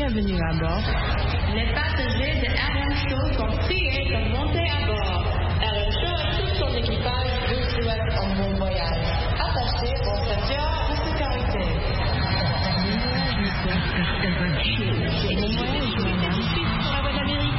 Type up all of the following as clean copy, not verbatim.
Bienvenue à bord. Les passagers de RM Show sont priés de monter à bord. RM Show et tout son équipage vous souhaitent un bon voyage. Attachez vos ceintures de sécurité. RM Show. C'est mon voyage, madame. Sur la voie d'Amérique.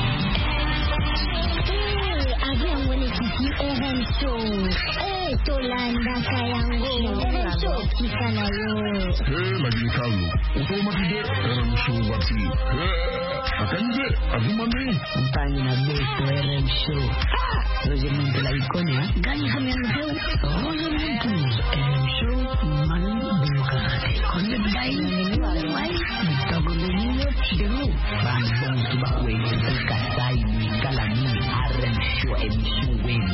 Avion Wanekiki RM Show. Tolanda Kayango. RM Show Kisanayo. Maggie Carlo. Automatique RM Show Wati. Akande, Abumane. Mpani na beto RM Show. Roger Muntu la ikonia. Gani kami ang show. Roger Muntu. RM Show. Mani Bukakate. Konde Bayi. Wai. Bitago Benino. Shiru. Bandong Tubakwe. Kasai. Kalami. RM Show. Emission Wen.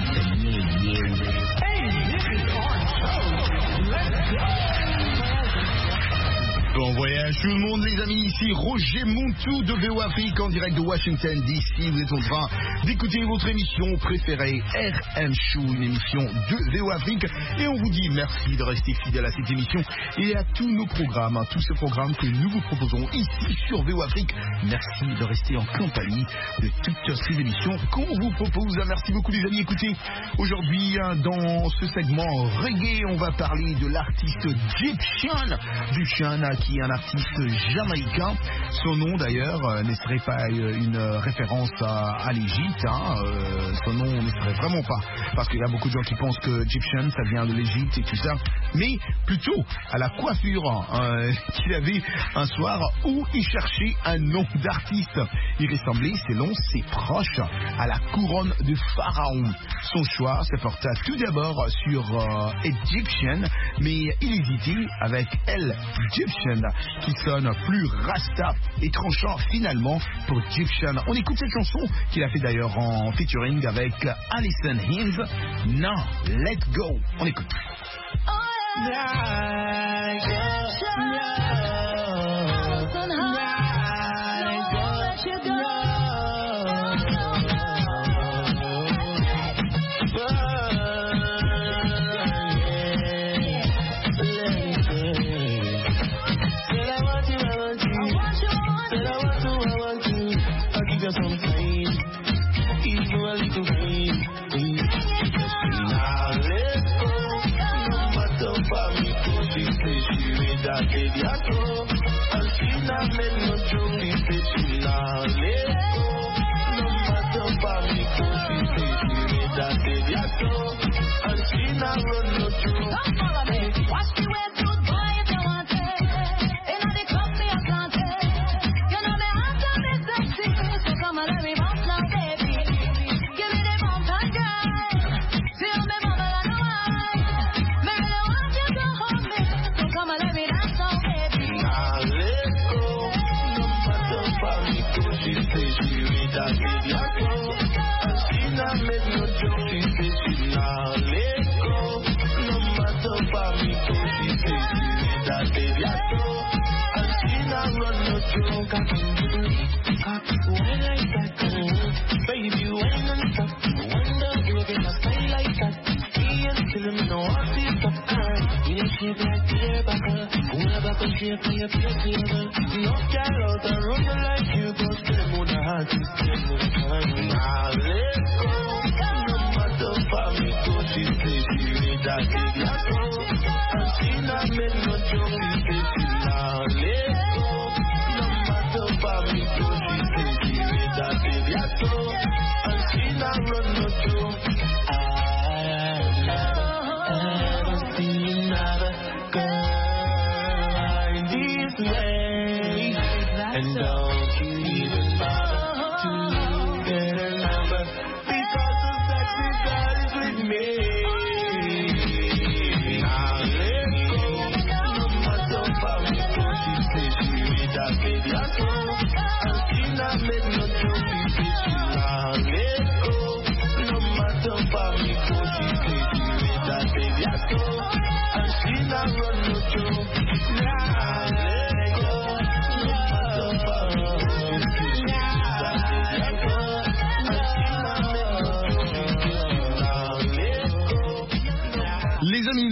Bon voyage tout le monde les amis, ici Roger Montou de VO Afrique en direct de Washington DC. Vous êtes en train d'écouter votre émission préférée RM Show, une émission de VO Afrique. Et on vous dit merci de rester fidèle à cette émission et à tous nos programmes, tous ces programmes que nous vous proposons ici sur VO Afrique. Merci de rester en compagnie de toutes ces émissions qu'on vous propose. Merci beaucoup les amis. Écoutez, aujourd'hui dans ce segment reggae, on va parler de l'artiste Gyptian. Gyptian qui est un artiste jamaïcain. Son nom d'ailleurs ne serait pas une référence à l'Égypte. Son nom ne serait vraiment pas, parce qu'il y a beaucoup de gens qui pensent que Gyptian ça vient de l'Égypte et tout ça, mais plutôt à la coiffure qu'il avait un soir où il cherchait un nom d'artiste. Il ressemblait, selon ses proches, à la couronne de Pharaon. Son choix se porta tout d'abord sur Egyptian, mais il hésitait avec El Gyptian, qui sonne plus rasta et tranchant finalement pour Gyptian. On écoute cette chanson qu'il a fait d'ailleurs en featuring avec Alison Hinds. Now, Let Go. On écoute.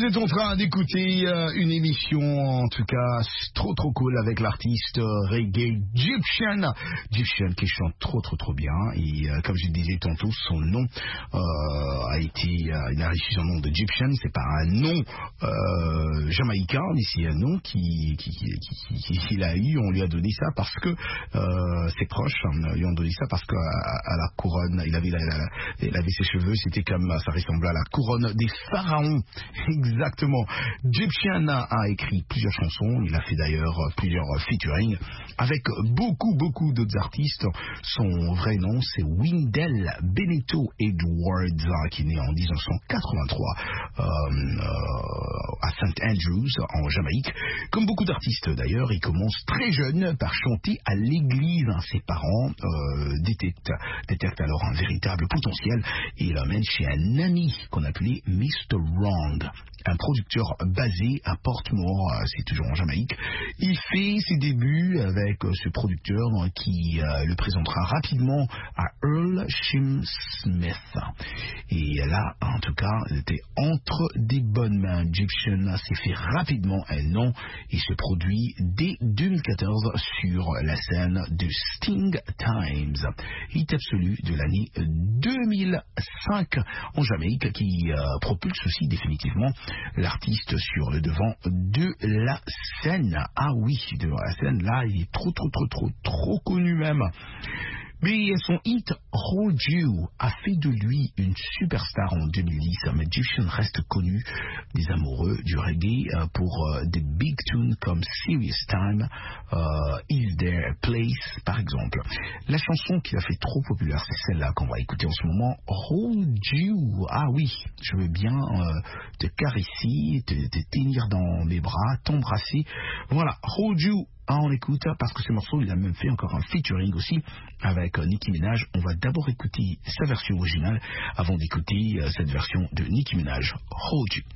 êtes en train d'écouter une émission, en tout cas, trop cool avec l'artiste reggae Gyptian. Gyptian qui chante trop bien. Et comme je le disais tantôt, son nom a été, il a reçu son nom de Gyptian. C'est pas un nom jamaïcain, mais c'est un nom qu'il a eu. On lui a donné ça parce que ses proches lui ont donné ça parce qu'à la couronne, il avait ses cheveux, c'était comme, ça ressemblait à la couronne des pharaons. Exactement. Gyptian a écrit plusieurs chansons. Il a fait d'ailleurs plusieurs featuring avec beaucoup d'autres artistes. Son vrai nom, c'est Wendell Benito Edwards, qui est né en 1983 à St. Andrews, en Jamaïque. Comme beaucoup d'artistes d'ailleurs, il commence très jeune par chanter à l'église. Ses parents détectent alors un véritable potentiel et l'emmènent chez un ami qu'on appelait Mr. Wrong, un producteur basé à Portmore, c'est toujours en Jamaïque. Il fait ses débuts avec ce producteur qui le présentera rapidement à Earl Shim Smith. Et là, en tout cas, il était entre des bonnes mains. Gyptian s'est fait rapidement un nom et se produit dès 2014 sur la scène de Sting Times, hit absolu de l'année 2005 en Jamaïque, qui propulse aussi définitivement l'artiste sur le devant de la scène. Ah oui, devant la scène, là, il est trop connu même. Mais son hit Hold You a fait de lui une superstar en 2010. Mais Gyptian reste connu des amoureux du reggae pour des big tunes comme Serious Time, Is There a Place, par exemple. La chanson qui l'a fait trop populaire, c'est celle-là qu'on va écouter en ce moment, Hold You. Ah oui, je veux bien te caresser, te tenir dans mes bras, t'embrasser. Voilà, Hold You. On écoute parce que ce morceau, il a même fait encore un featuring aussi avec Nicki Minaj. On va d'abord écouter sa version originale avant d'écouter cette version de Nicki Minaj. Hold You.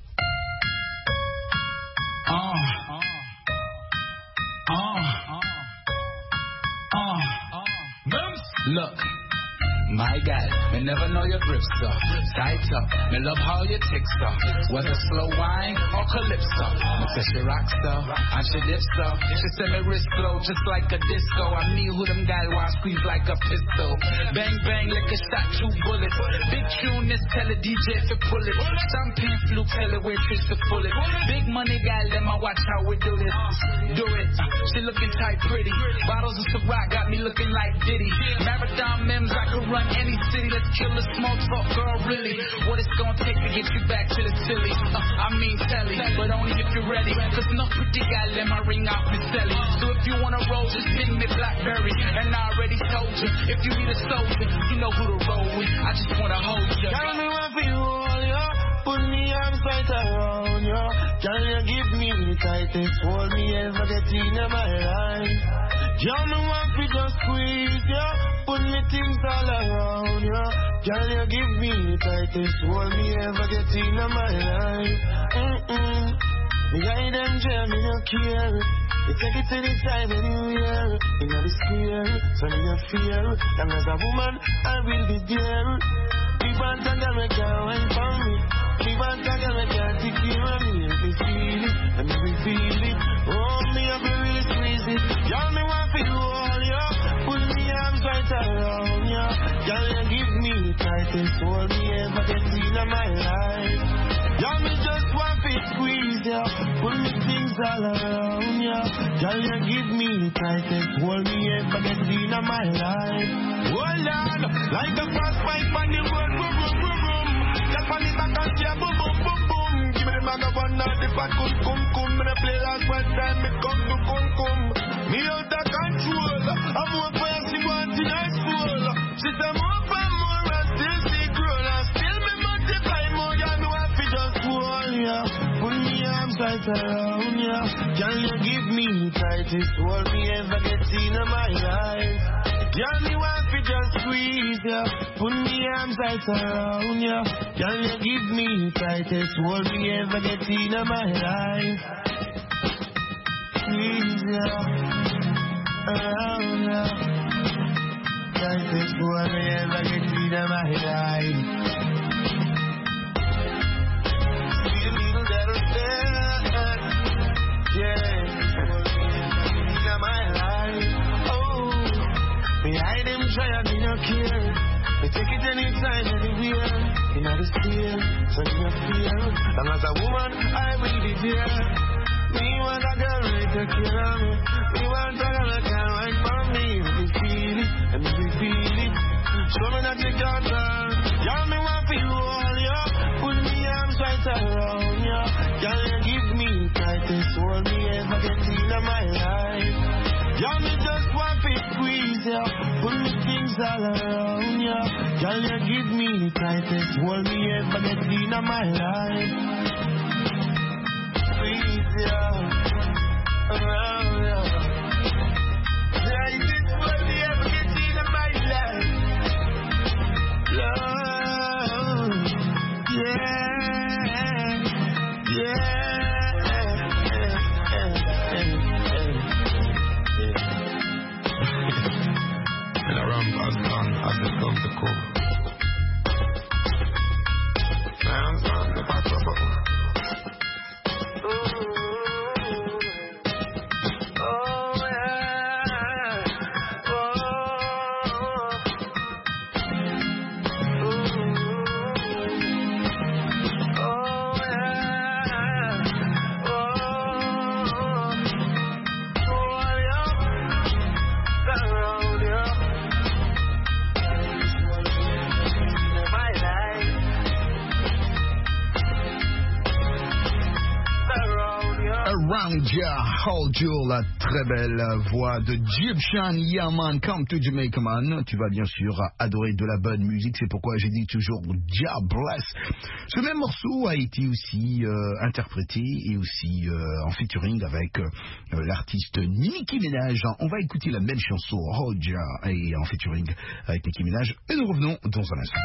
Look, my God, me never know your grip, sir. Tight up, me love how you tick, sir. Whether slow wine or calypso. Me say she rock, sir, and she dip, sir. She say me wrist slow, just like a disco. I mean who them guys want squeeze like a pistol. Bang, bang, like a shot, 2 bullets. Big tune, this tell the DJ to pull it. Champagne fluke, tell the waitress to pull it. Big money guy, let me watch how we do this. Do it, she looking tight, pretty. Bottles of Ciroc got me looking like Diddy. Marathon memes, I could run any city. Let's kill the small talk, girl, really. What it's gonna take to get you back to the silly? I mean telly, but only if you're ready. Cause no pretty guy let my ring off the celly. So if you wanna roll, just ping me Blackberry. And I already told you, if you need a soldier, you know who to roll with. I just wanna hold you. Tell me what for you, yeah. Put me arms right around you. Can you give me the tightest hold me ever get in my life? Tell me what for just squeeze, yeah. Put me things all around you. Can you give me the tightest hold me ever get in my life? Me guide them jail, me no care. You take it anytime, anywhere. You know the square, so me no fear. Long as a woman, I will be there. People want to get me, can't wait for me. People want to get me, can't take care of me. Let me feel it, let me feel it. Oh, me have to really squeeze it. Y'all me want for you all, yeah. Put me arms right around, yeah. Y'all you give me the tightest hold me ever get in my life. Y'all me just want to squeeze, yeah. Put me things all around, yeah. Y'all you give me the tightest hold me ever get in my life. Hold on, like a fast pipe on the road, boom, boom, boom, boom. Just on the back and say boom, boom, boom, boom. Give me the bag of one, not the fat cum. Me the play last one time, me come to cum. Me out of control, I'm more fancy, want in high school. She say more for more, I still see grown. I still me multiply more, y'all know I fi just hold ya. Put me arms right around ya. Can you give me the tightest hold me ever get in my life? Y'all me want fi just squeeze ya. Put me arms right around ya. Can you give me the tightest hold me ever get in my life? Squeeze ya around ya. Tightest hold me ever get in my life. Feel me feel that yeah, in my life. Oh, me hide them try and me no care. Me take it anytime, anywhere. In the steel, so me no fear. And as a woman, I will be there. Me want a girl to take care of me. Me want a girl that can write for me. Me feel it, and me feel it. Show me that you got her. Y'all me want to hold you. Put me arms right around you. Y'all you give me the tightest hold me ever get in my life. Y'all me just want to squeeze you. Put me things all around you. Y'all you give me the tightest hold me ever get in my life. Squeeze you around you. Tightest hold me ever get in my life. Love, yeah, and around as long as it comes to come. Hands on the back of the Around Ya, Hold You, la très belle voix de Egyptian Yaman, Come to Jamaica Man. Tu vas bien sûr adorer de la bonne musique, c'est pourquoi j'ai dit toujours Ja Bless. Ce même morceau a été aussi interprété et aussi en featuring avec l'artiste Nicki Minaj. On va écouter la même chanson, Hold Ya, et en featuring avec Nicki Minaj, et nous revenons dans un instant.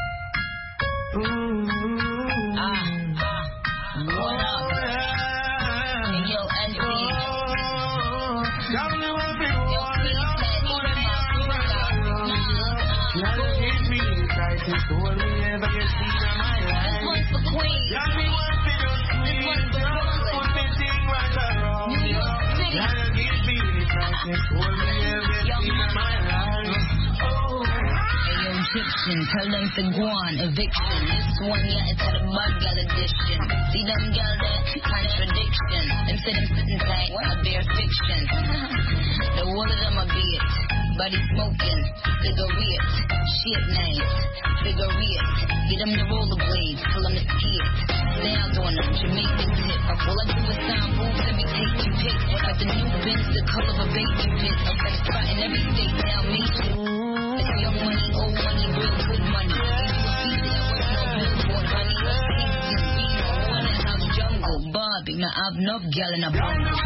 Tell them to go on, eviction. This one, yeah, it's had a mud gal edition. See them gal there? Contradiction. Them say them sitting tight, I bear fiction. The whole of them are beat. Body smoking, cigarette. Shit nice, cigarette. Get them the rollerblades, pull them the skid. Nails on them, Jamaican tip. All I do is sound moves and be taking pics. Got the new Benz, the color of a baby pit. I'm got a spot in every state, now me. Young money, old money, real good money. Bobby, now I've enough gal in a bundle.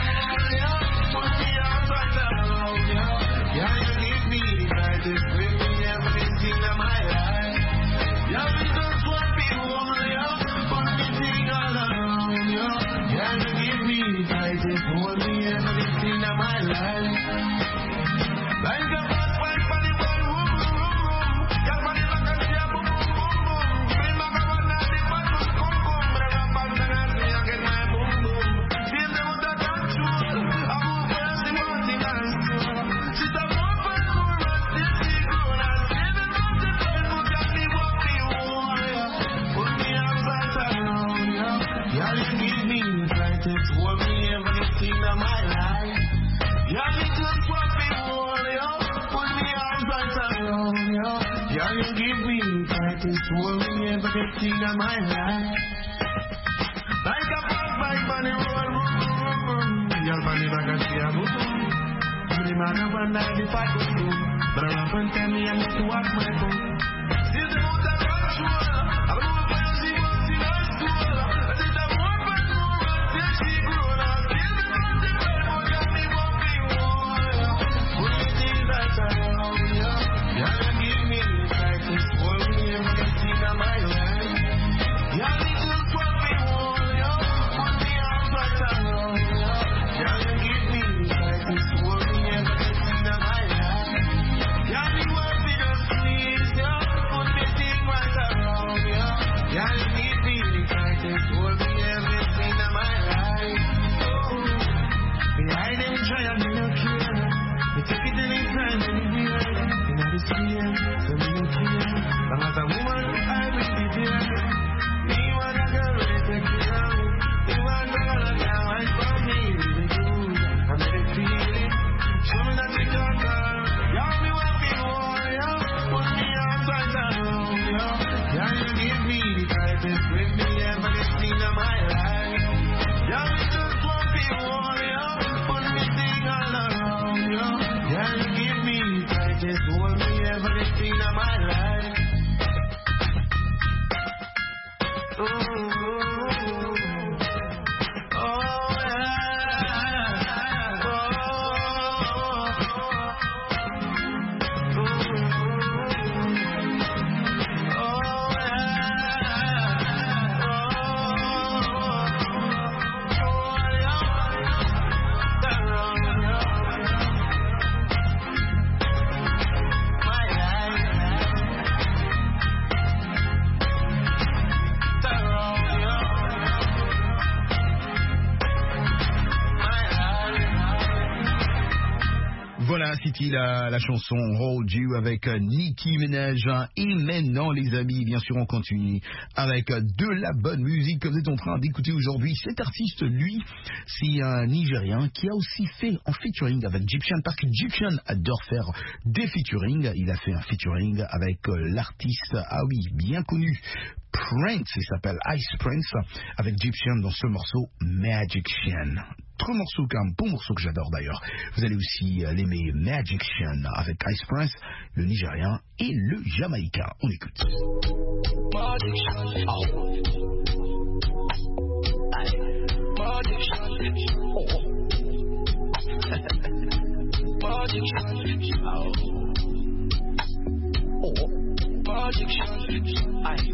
Yeah, you give me the brightest thing everything in my life. Yeah, we just want people on you, everything all around you. Yeah, you give me the brightest hold me everything in my life. Like a bad fight for the ball, boom, boom, boom. Yeah, money back and share, boom, boom, boom, boom. Bring back a one that the bottle, come, come. But I'm back and I see I get my boom, boom. Feel them with the control. I move first, the party nice. She's a more fun, more run, still she grown. I see them on the bed, put on me what me want. Put me outside around, yeah. Yeah, you give me the brightest, hold me everything in my life. Yeah, you just want me want, yeah. Put me outside around, yeah. Yeah, you give me the brightest, hold me everything in my life. Like a pop bike, bunny roll, y'all bunny back and see a boom. The man of one night, if I could do. But I rap and tell me I need to watch my phone. See the mood that control. I don't know if I see what's in our school. I think that more fun, more run, till she grown. I feel the run, the red, more got me what we want. Put me things right around, yeah. Yeah, you give me the brightest, hold me everything in my life. Yeah, you just what we want, yeah. Put me arms right around, yeah. Yeah, you give me the brightest, hold me everything in my life. Yeah, me want to just squeeze, yeah. Put me thing right around, Voilà, c'était la chanson Hold You avec Nicki Minaj. Et maintenant, les amis, bien sûr, on continue avec de la bonne musique que vous êtes en train d'écouter aujourd'hui. Cet artiste, lui, c'est un Nigérien qui a aussi fait un featuring avec Gyptian, parce que Gyptian adore faire des featuring. Il a fait un featuring avec l'artiste, ah oui, bien connu, Prince, il s'appelle Ice Prince, avec Gyptian dans ce morceau Magician. Trop morceau, un bon morceau que j'adore d'ailleurs. Vous allez aussi l'aimer, Magician, avec Ice Prince, le Nigérien et le Jamaïcain. On écoute. Magician, oh. Magician, oh. Magician, oh. Oh. Magician, aye.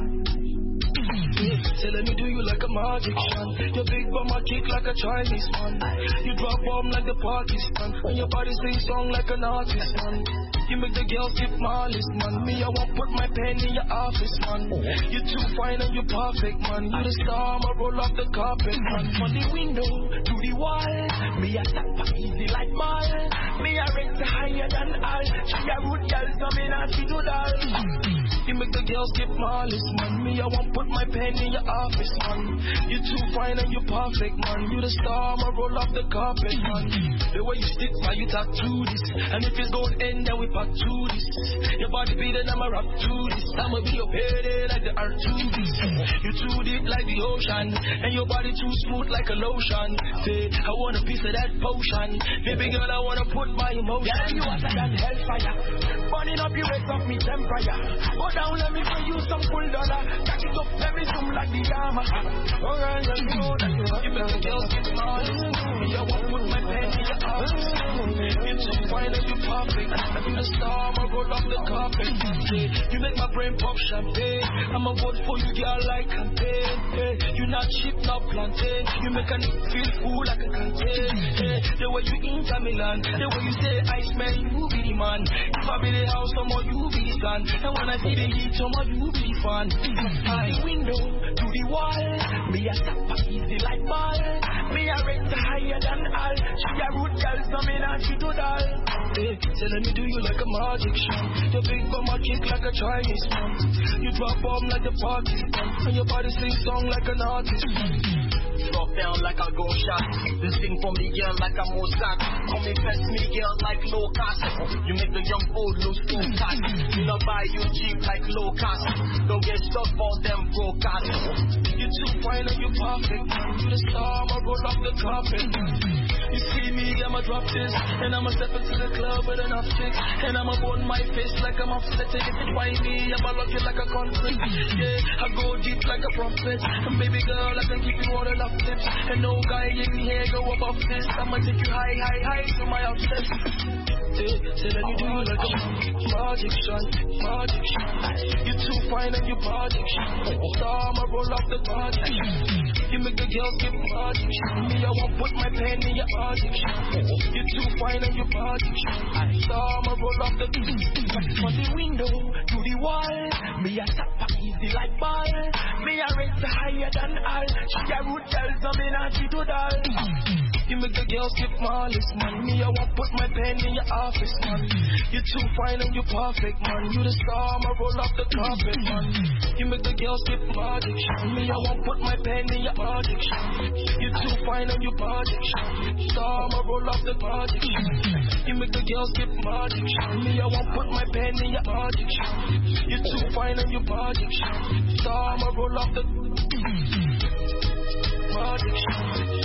Say let me do you like a magician. Your big bum I kick like a Chinese man. You drop bomb like the Pakistan. And your body sing song like an artist man. You make the girls skip my list man. Me I won't put my pen in your office man. You're too fine and you're perfect man. You the star, I roll off the carpet man. From the window to the wall, me I tap easy like ball. Me I rate higher than all. She a rude girl so me not she do that. You make the girls skip my list man. Me I won't put my pen in your office man. You're too fine and you're perfect man. You the star, I roll off the carpet man. The way you stick man, you talk to this. And if it's gon' end then we back to this. Your body beating, I'ma rap to this. I'ma be your payday like the R2Ds. You too deep like the ocean. And your body too smooth like a lotion. Say, I want a piece of that potion. Baby girl, I wanna put my emotion. Yeah, you hotter than hellfire. Burning up your waist off me temperature. Go down, let me give you some full dollar. Catch it up, let me zoom like the armor. Alright, you know that you make the girls get mad. Me, I won't put my pen in your arms. You're too fine and you're perfect. I'm the star, I roll off the carpet. You make my brain pop champagne. I'ma vote for you, girl, like campaign. You not cheap, not plantain. You make a nigga feel cool like a contain. The way you enter Milan, the way you say Iceman, you be the man. If I be the house, someone you be the sun. And when I see the heat, someone you be the fan. The window to the wall, me a stop easy like ball. Me a rate higher than all. She a rude girl, so me not she do that. Say let me do you like a magician. Your big bum I kick like a Chinese man. You drop bomb like the Pakistan. And your body sing song like an artist. Drop down like a go shot. This thing for me girl like a Mozart. Come invest me girl like low cost. You make the young old lose full cost. You know buy you cheap like low cost. Don't get stuck for them broadcast. You too fine and you perfect. You the star, I roll off the carpet. You see me, I'ma drop this. And I'ma step into the club with enough chicks. And I'ma burn my face like I'm upset. If it by me, I'ma lock it like a conflict. Yeah, I go deep like a prophet. And baby girl, I can keep you all enough tips. And no guy in here go above this. I'ma take you high, high, high to my obsess. Say let me do you like a magician, magician. You too fine and you magician. Star, I'ma roll off the magician. You make the girls get magician. Me, I won't put my pen in your addiction. You too fine and you magician. Star, I'ma roll off the from the window to the wall. Me a tap easy like ball. Me a rate higher than all. She a rude girl, so me not she do that. You make the girls skip my list, man. Me, I won't put my pen in your office, man. You're too fine and you're perfect, man. You the star, I roll off the carpet, man. You make the girls skip my addiction. Me, I won't put my pen in your addiction. You're too fine and you're addiction. Star, I roll off the addiction. You make the girls skip my addiction. Me, I won't put my pen in your addiction. You're too fine and you're addiction. Star, I roll off the addiction.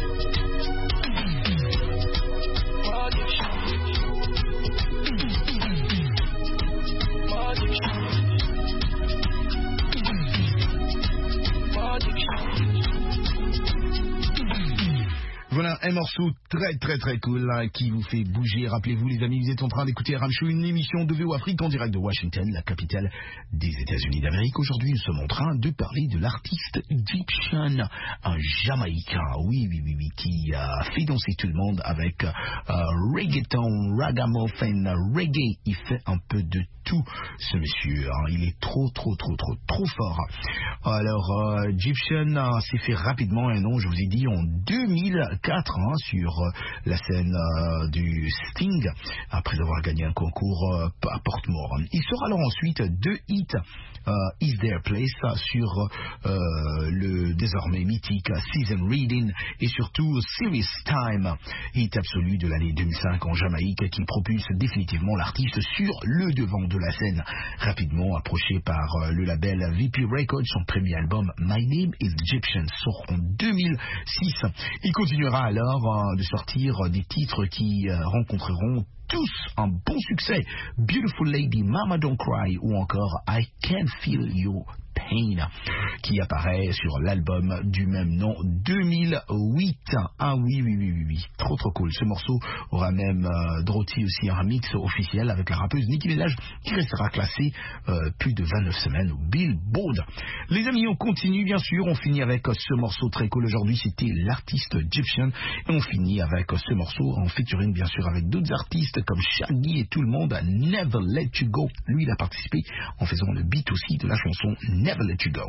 Voilà un morceau très très très cool là, qui vous fait bouger. Rappelez-vous les amis, vous êtes en train d'écouter RM Show, une émission de VO Afrique en direct de Washington, la capitale des États-Unis d'Amérique. Aujourd'hui nous sommes en train de parler de l'artiste Gyptian, un Jamaïcain, oui, qui a fait danser tout le monde avec reggaeton, ragamuffin, reggae. Il fait un peu de tout, ce monsieur. Hein. Il est trop fort. Alors, Egyptian s'est fait rapidement un nom, je vous ai dit, en 2004 hein, sur la scène du Sting, après avoir gagné un concours à Portmore. Il sera alors ensuite 2 hits. Is There Place sur le désormais mythique Season Reading et surtout Serious Time, hit absolu de l'année 2005 en Jamaïque qui propulse définitivement l'artiste sur le devant de la scène. Rapidement approché par le label VP Records, son premier album My Name is Egyptian sort en 2006. Il continuera alors de sortir des titres qui rencontreront tous un bon succès, Beautiful Lady, Mama Don't Cry ou encore I Can Feel Your Pain, qui apparaît sur l'album du même nom 2008. Ah oui, trop cool. Ce morceau aura même drotti aussi un remix officiel avec la rappeuse Nicki Minaj qui restera classée plus de 29 semaines au Billboard. Les amis, on continue bien sûr, on finit avec ce morceau très cool aujourd'hui, c'était l'artiste Egyptian et on finit avec ce morceau en featuring bien sûr avec d'autres artistes comme Shaggy et tout le monde, Never Let You Go. Lui il a participé en faisant le beat aussi de la chanson Never Let You Go.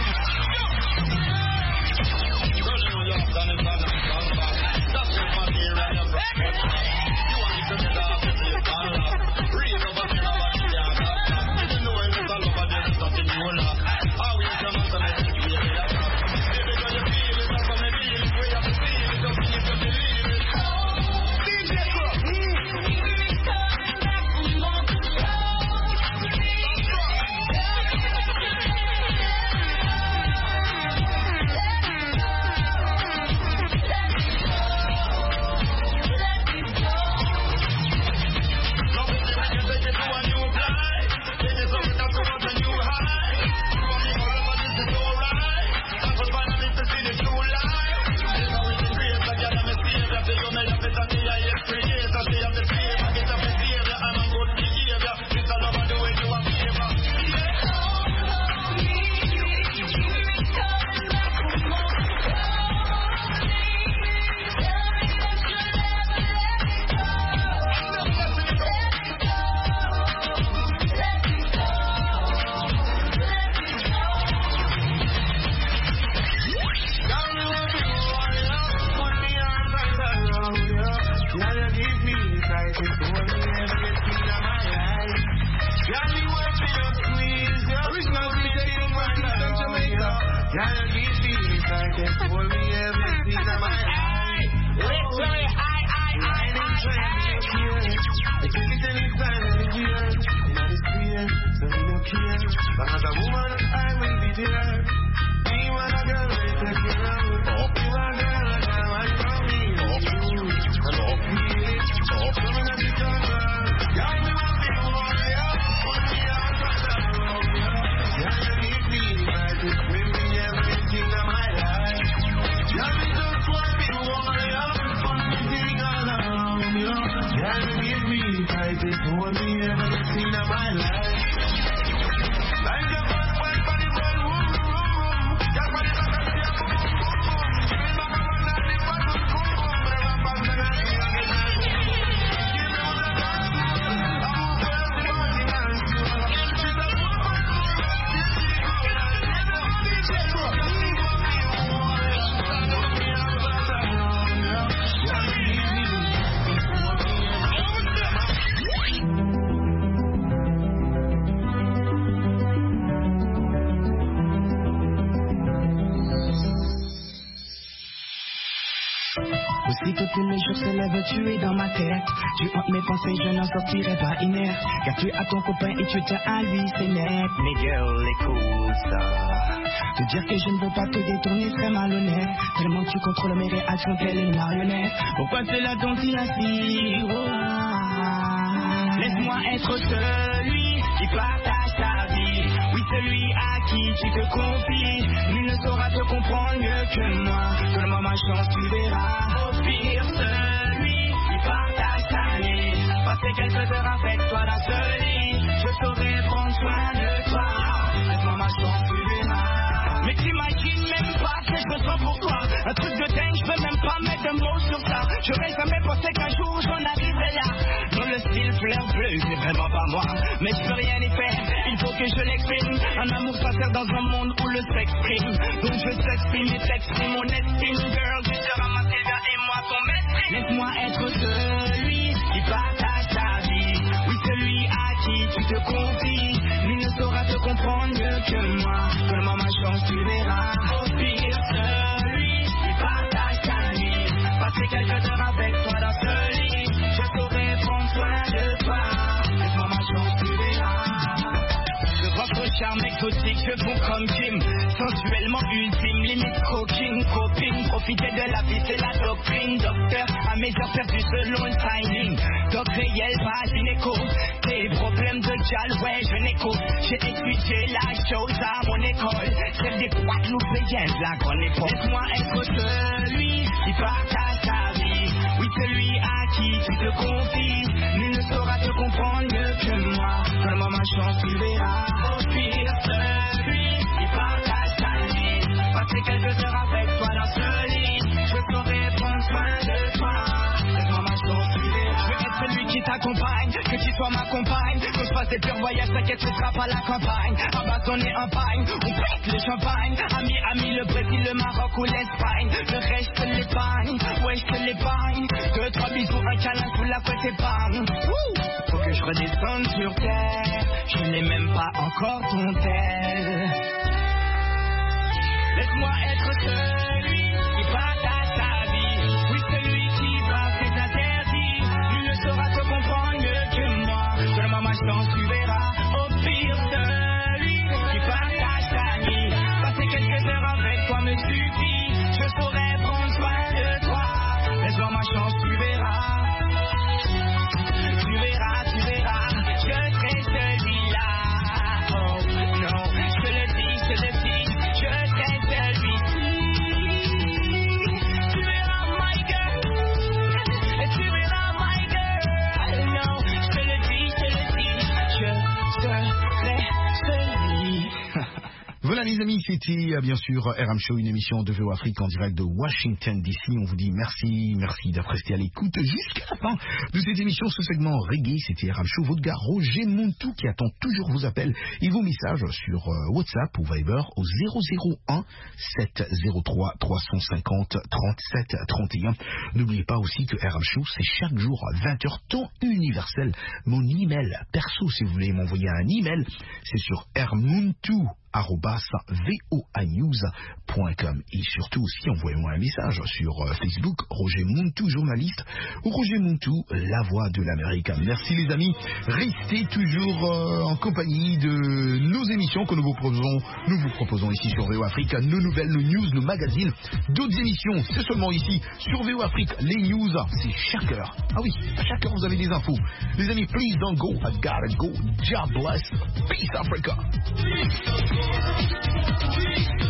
Aussitôt tous les jours se lèvent, tu es dans ma tête. Tu hantes mes pensées, je n'en sortirai pas inerte. Car tu as ton copain et tu tiens à lui, c'est net. Mais girl, écoute ça. Te dire que je ne veux pas te détourner serait malhonnête. Tellement tu contrôles mes réactions, telle une marionnette. Pourquoi tu l'as donc dit ainsi? Laisse-moi être celui qui partage ta vie. Oui, celui à qui tu te confies. Lui ne saura te comprendre mieux que moi. Donne-moi ma chance, tu verras. Au pire, celui qui partage ta vie. Passer quelques heures avec toi dans ce lit. Je saurai prendre soin de toi. Laisse-moi ma chance, tu verras. Mais t'imagines même pas ce que je ressens pour toi. Un truc de dingue, je peux même pas mettre de mots sur ça. J'aurais jamais pensé qu'un jour j'en arriverais là. Dans le style fleur bleue, c'est vraiment pas moi. Mais je peux rien y faire, il faut que je l'exprime. Un amour sincère dans un monde où le sexe prime. Donc je t'exprime et t'exprime mon estime. Girl, tu seras ma Sylvia et moi ton maître. Laisse-moi être celui qui partage ta vie. Oui, celui à qui tu te confies. Lui ne saura te comprendre mieux que moi. Donne-moi ma chance, tu verras. Au pire, celui qui partage ta nuit. Passer quelques heures avec toi dans ce lit. Je saurai prendre soin de toi. Laisse-moi ma chance, tu verras. De votre charme exotique, je fonds comme Kim. Sensuellement ultime, limite coquine, copine. Profiter de la vie, c'est la doctrine. Docteur, à mes heures perdues selon le timing. Doc réel, pas gynéco. Tes problèmes de jal, ouais, je n'écoute. J'ai étudié la chose à mon école. Celle des Guadeloupéennes, la grande époque. Laisse-moi être celui qui partage ta vie. Oui, celui à qui tu te confies. Nul ne saura te comprendre mieux que moi. Donne-moi ma chance, tu verras. Au pire, celui qui partage ta vie. Passer quelques heures avec toi dans ce lit. Je saurai prendre soin de toi. Laisse-moi ma chance, tu verras. Je veux être celui qui t'accompagne, que tu sois ma compagne. Qu'on se fasse des purs voyages, t'inquiète, ce sera pas la campagne. Abandonner un pagne, on pète le champagne. Ami, le Brésil, le Maroc ou l'Espagne. Le reste, je te l'épargne, ouais, je te l'épargne. 2-3 bisous, un câlin sous la couette épargne. Faut que je redescende sur terre. Je n'ai même pas encore ton tel. Laisse-moi être celui qui partage ta vie. Oui, celui qui brasse ses interdits. Lui ne saura te comprendre mieux que moi. Donne-moi ma chance, tu verras. Au pire, celui qui partage ta nuit. Passer quelques heures avec toi me suffit. Je saurai prendre soin de toi. Laisse-moi ma chance, tu verras. Tu verras, tu verras. Je serai celui-là. Oh non, je te le dis, je te le dis. Je serai celui-ci. Tu verras, my girl. Et tu verras, my girl. Non, je te le dis, je te le dis. Je serai celui. Voilà les amis, c'était bien sûr RM Show, une émission de VO Afrique en direct de Washington DC. On vous dit merci d'être resté à l'écoute jusqu'à la fin de cette émission. Ce segment reggae, c'était RM Show, votre gars Roger Montou qui attend toujours vos appels et vos messages sur WhatsApp ou Viber au 001 703 350 37 31. N'oubliez pas aussi que RM Show, c'est chaque jour à 20h temps universel. Mon email perso, si vous voulez m'envoyer un email, c'est sur rmontou@voanews.com. Et surtout aussi, envoyez-moi un message sur Facebook, Roger Montou, journaliste, ou Roger Montou, la voix de l'Amérique. Merci les amis, restez toujours en compagnie de nos émissions que nous vous proposons ici sur VO Afrique, nos nouvelles, nos news, nos magazines, d'autres émissions, c'est seulement ici, sur VO Afrique, les news, c'est chaque heure. Ah oui, à chaque heure vous avez des infos. Les amis, please don't go, I gotta go, God bless, peace Africa. Peace.